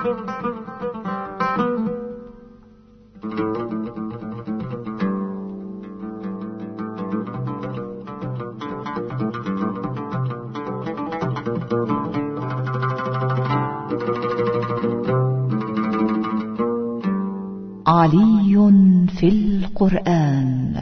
علي في القرآن.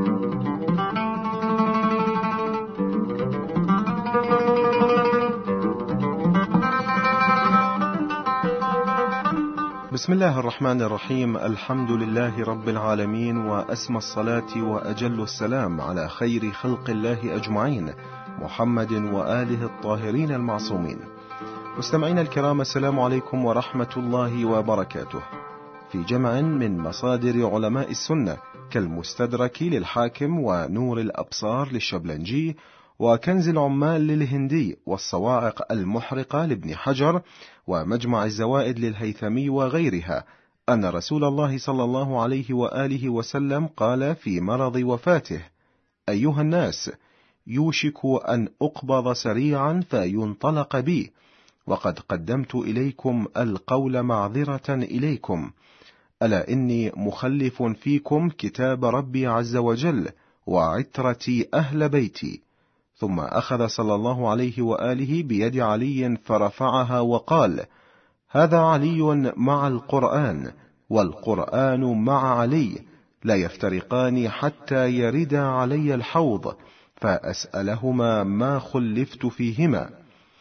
بسم الله الرحمن الرحيم. الحمد لله رب العالمين، وأسمى الصلاة وأجل السلام على خير خلق الله أجمعين، محمد وآله الطاهرين المعصومين. مستمعين الكرام، السلام عليكم ورحمة الله وبركاته. في جمع من مصادر علماء السنة كالمستدرك للحاكم، ونور الأبصار للشبلنجي، وكنز العمال للهندي، والصواعق المحرقة لابن حجر، ومجمع الزوائد للهيثمي وغيرها، أن رسول الله صلى الله عليه وآله وسلم قال في مرض وفاته: أيها الناس، يوشك أن أقبض سريعا فينطلق بي، وقد قدمت إليكم القول معذرة إليكم، ألا إني مخلف فيكم كتاب ربي عز وجل وعترتي أهل بيتي. ثم أخذ صلى الله عليه وآله بيد علي فرفعها وقال: هذا علي مع القرآن، والقرآن مع علي، لا يفترقان حتى يردا علي الحوض فأسألهما ما خلفت فيهما.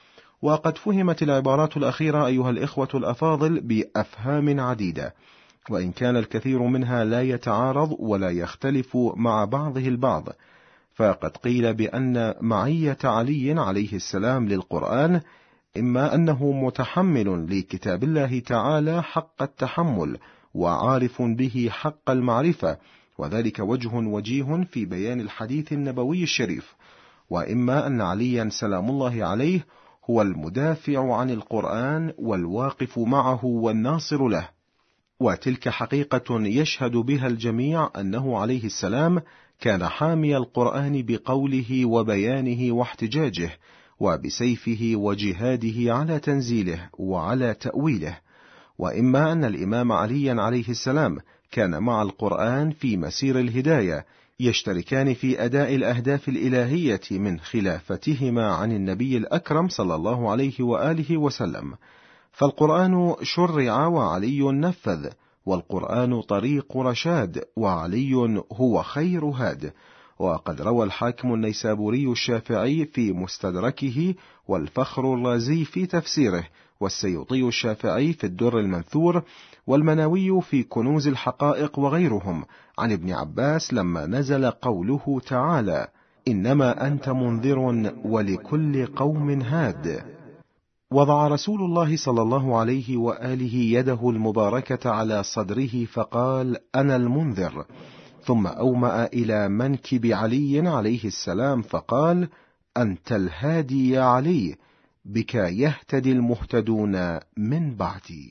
وقد فهمت العبارات الأخيرة أيها الإخوة الأفاضل بأفهام عديدة، وإن كان الكثير منها لا يتعارض ولا يختلف مع بعضه البعض. فقد قيل بأن معية علي عليه السلام للقرآن إما أنه متحمل لكتاب الله تعالى حق التحمل، وعارف به حق المعرفة، وذلك وجه وجيه في بيان الحديث النبوي الشريف، وإما أن عليا سلام الله عليه هو المدافع عن القرآن والواقف معه والناصر له. وتلك حقيقة يشهد بها الجميع أنه عليه السلام كان حامي القرآن بقوله وبيانه واحتجاجه، وبسيفه وجهاده على تنزيله وعلى تأويله. وإما أن الإمام علي عليه السلام كان مع القرآن في مسير الهداية، يشتركان في أداء الأهداف الإلهية من خلافتهما عن النبي الأكرم صلى الله عليه وآله وسلم. فالقرآن شرع وعلي نفذ، والقرآن طريق رشاد، وعلي هو خير هاد. وقد روى الحاكم النيسابوري الشافعي في مستدركه، والفخر الرازي في تفسيره، والسيوطي الشافعي في الدر المنثور، والمناوي في كنوز الحقائق وغيرهم عن ابن عباس لما نزل قوله تعالى: إنما أنت منذر ولكل قوم هاد. وضع رسول الله صلى الله عليه وآله يده المباركة على صدره فقال: أنا المنذر، ثم أومأ إلى منكب علي عليه السلام فقال: أنت الهادي يا علي، بك يهتدي المهتدون من بعدي.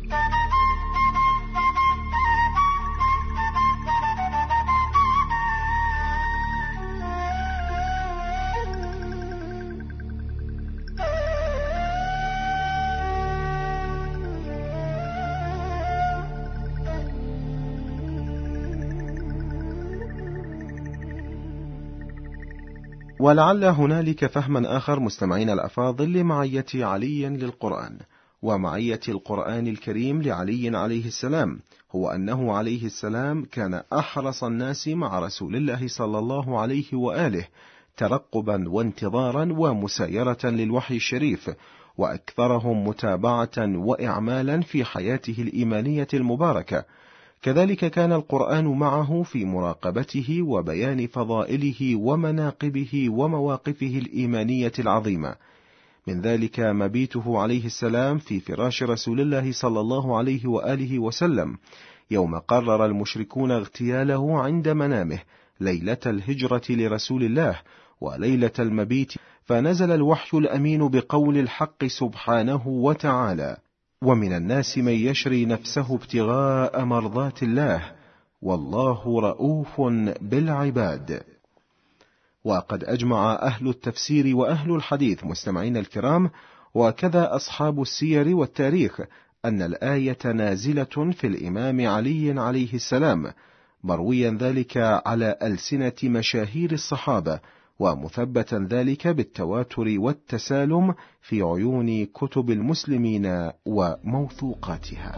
ولعل هنالك فهما آخر مستمعين الأفاضل لمعية علي للقرآن. ومعية القرآن الكريم لعلي عليه السلام هو أنه عليه السلام كان أحرص الناس مع رسول الله صلى الله عليه وآله ترقبا وانتظارا ومسايرة للوحي الشريف، وأكثرهم متابعة وإعمالا في حياته الإيمانية المباركة. كذلك كان القرآن معه في مراقبته وبيان فضائله ومناقبه ومواقفه الإيمانية العظيمة. من ذلك مبيته عليه السلام في فراش رسول الله صلى الله عليه وآله وسلم يوم قرر المشركون اغتياله عند منامه ليلة الهجرة لرسول الله وليلة المبيت، فنزل الوحي الأمين بقول الحق سبحانه وتعالى: ومن الناس من يشري نفسه ابتغاء مرضات الله والله رؤوف بالعباد. وقد أجمع أهل التفسير وأهل الحديث مستمعين الكرام، وكذا أصحاب السير والتاريخ، أن الآية نازلة في الإمام علي عليه السلام، مرويا ذلك على ألسنة مشاهير الصحابة، ومثبتا ذلك بالتواتر والتسالم في عيون كتب المسلمين وموثوقاتها.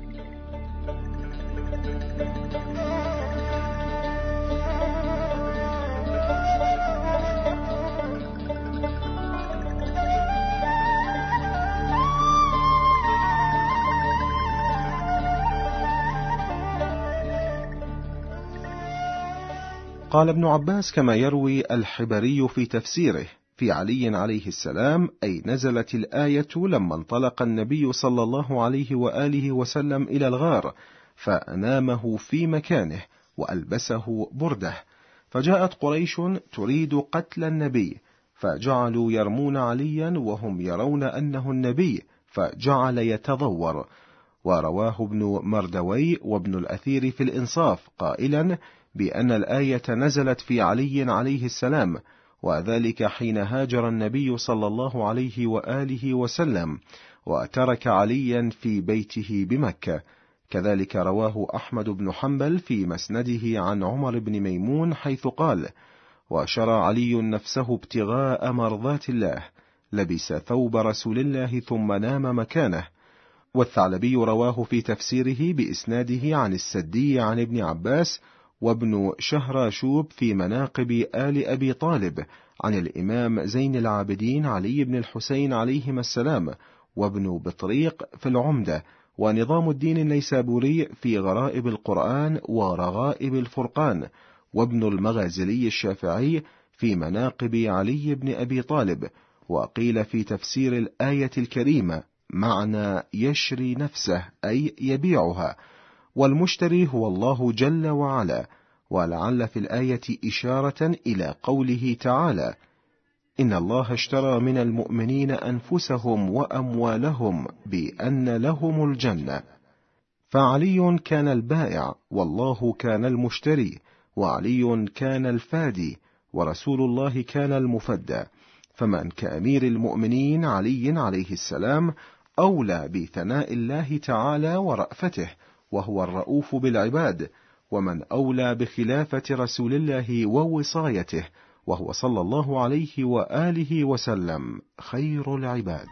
قال ابن عباس كما يروي الحبري في تفسيره: في علي عليه السلام أي نزلت الآية لما انطلق النبي صلى الله عليه وآله وسلم إلى الغار، فأنامه في مكانه وألبسه برده، فجاءت قريش تريد قتل النبي، فجعلوا يرمون عليا وهم يرون أنه النبي، فجعل يتضور. ورواه ابن مردوي وابن الأثير في الإنصاف قائلا بأن الآية نزلت في علي عليه السلام، وذلك حين هاجر النبي صلى الله عليه وآله وسلم وترك عليا في بيته بمكة. كذلك رواه أحمد بن حنبل في مسنده عن عمر بن ميمون حيث قال: وشرى علي نفسه ابتغاء مرضات الله، لبس ثوب رسول الله ثم نام مكانه. والثعلبي رواه في تفسيره بإسناده عن السدي عن ابن عباس وابن شهراشوب في مناقب آل أبي طالب عن الإمام زين العابدين علي بن الحسين عليهما السلام، وابن بطريق في العمدة، ونظام الدين النيسابوري في غرائب القرآن ورغائب الفرقان، وابن المغازلي الشافعي في مناقب علي بن أبي طالب. وقيل في تفسير الآية الكريمة معنى يشري نفسه أي يبيعها، والمشتري هو الله جل وعلا، ولعل في الآية إشارة إلى قوله تعالى: إن الله اشترى من المؤمنين أنفسهم وأموالهم بأن لهم الجنة. فعلي كان البائع، والله كان المشتري، وعلي كان الفادي، ورسول الله كان المفدى. فمن كأمير المؤمنين علي عليه السلام أولى بثناء الله تعالى ورأفته، وهو الرؤوف بالعباد، ومن أولى بخلافة رسول الله ووصايته، وهو صلى الله عليه وآله وسلم خير العباد.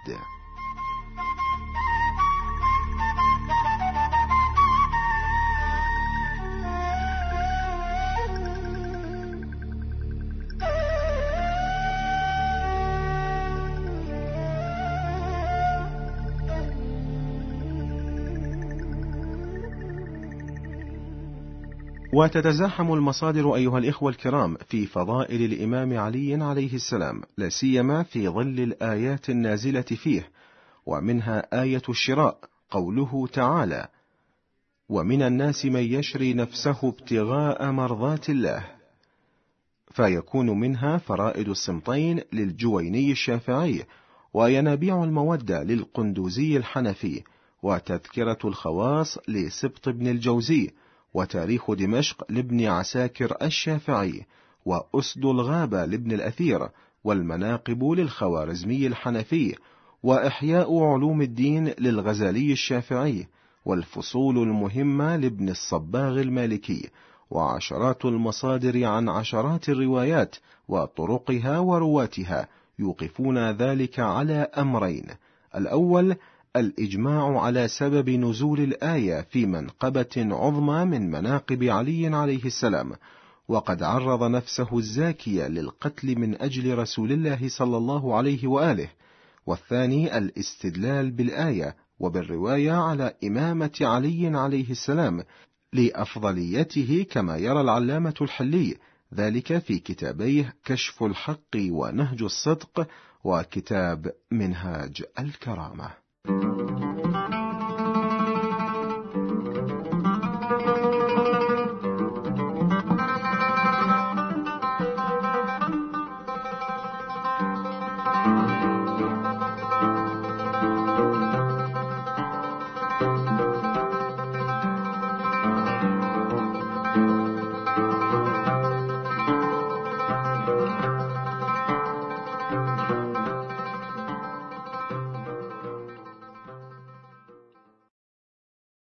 وتتزاحم المصادر أيها الإخوة الكرام في فضائل الإمام علي عليه السلام، لا سيما في ظل الآيات النازلة فيه، ومنها آية الشراء، قوله تعالى: ومن الناس من يشري نفسه ابتغاء مرضات الله، فيكون منها فرائد الصمتين للجويني الشافعي، وينابيع المودة للقندوزي الحنفي، وتذكرة الخواص لسبط بن الجوزي، وتاريخ دمشق لابن عساكر الشافعي، وأسد الغابة لابن الأثير، والمناقب للخوارزمي الحنفي، وإحياء علوم الدين للغزالي الشافعي، والفصول المهمة لابن الصباغ المالكي، وعشرات المصادر عن عشرات الروايات وطرقها ورواتها، يوقفون ذلك على أمرين: الأول الإجماع على سبب نزول الآية في منقبة عظمى من مناقب علي عليه السلام، وقد عرض نفسه الزاكية للقتل من أجل رسول الله صلى الله عليه وآله. والثاني الاستدلال بالآية وبالرواية على إمامة علي عليه السلام لأفضليته، كما يرى العلامة الحلي ذلك في كتابيه كشف الحق ونهج الصدق، وكتاب منهاج الكرامة.